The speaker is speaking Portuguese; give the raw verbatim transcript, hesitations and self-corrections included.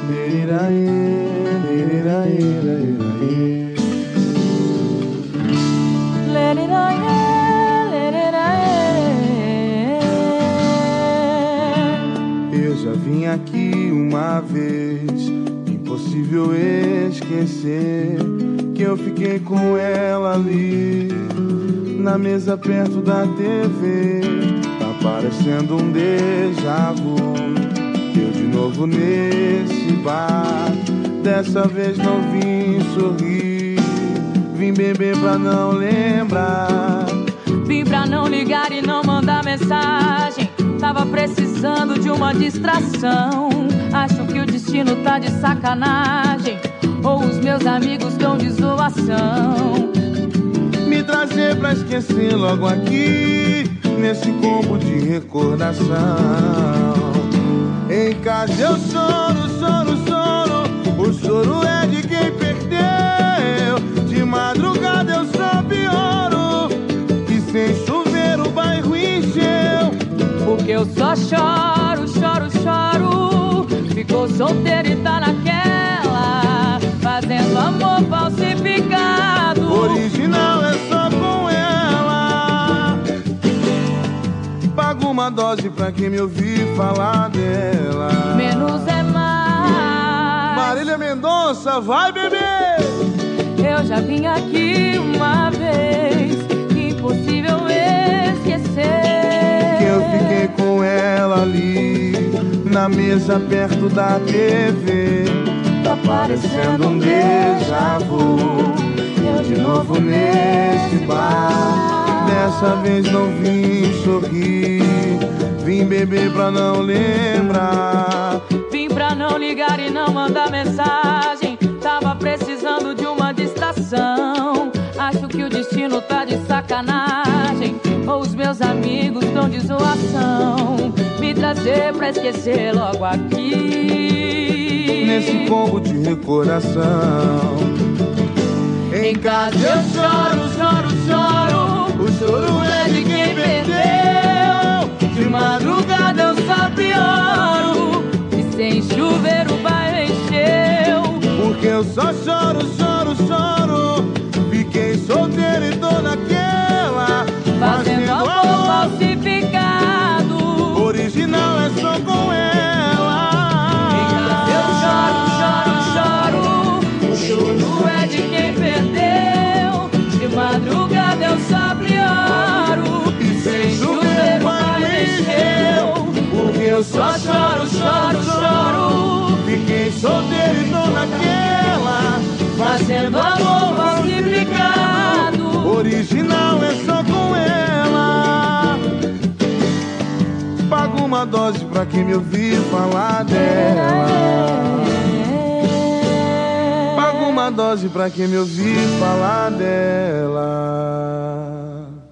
Eu já vim aqui uma vez, impossível esquecer que eu fiquei com ela ali na mesa perto da T V. Tá parecendo um déjà vu, eu de novo nesse bar. Dessa vez não vim sorrir, vim beber pra não lembrar. Vim pra não ligar e não mandar mensagem, tava precisando de uma distração. Acho que o destino tá de sacanagem, ou os meus amigos tão de zoação. Me trazer pra esquecer logo aqui, nesse combo de recordação. Em casa eu choro, choro, choro, o choro é de quem perdeu. De madrugada eu só pioro, e sem chover o bairro encheu. Porque eu só choro, choro, choro, ficou solteiro e tá naquela, fazendo amor falsificado. Original é só com ela. Pago uma dose pra quem me ouvir falar dela. Menos é mais. Marília Mendonça, vai beber! Eu já vim aqui uma vez, impossível esquecer que eu fiquei com ela ali na mesa perto da T V. Tá parecendo um déjà vu, eu de novo nesse bar. Dessa vez não vim sorrir, vim beber pra não lembrar. Vim pra não ligar e não mandar mensagem, tava precisando de uma distração. Acho que o destino tá de sacanagem, ou os meus amigos tão de zoação. Me trazer pra esquecer logo aqui, nesse combo de recordação. Em casa eu choro, choro, choro, o choro é de quem perdeu. De madrugada eu só pioro, e sem chover o bairro encheu. Porque eu só choro, choro, choro, fiquei solteiro e tô naquela, fazendo amor falsificado. Original é só com ela. Em casa eu choro, choro, choro, o choro é de quem perdeu. De madrugada eu só pioro, e sem chover o bairro encheu. Porque eu só choro, choro, choro, fiquei solteiro e tô naquela, fazendo amor falsificado. Original é só com ela. Pago uma dose pra quem me ouvir falar dela. Pago uma dose pra quem me ouvir falar dela.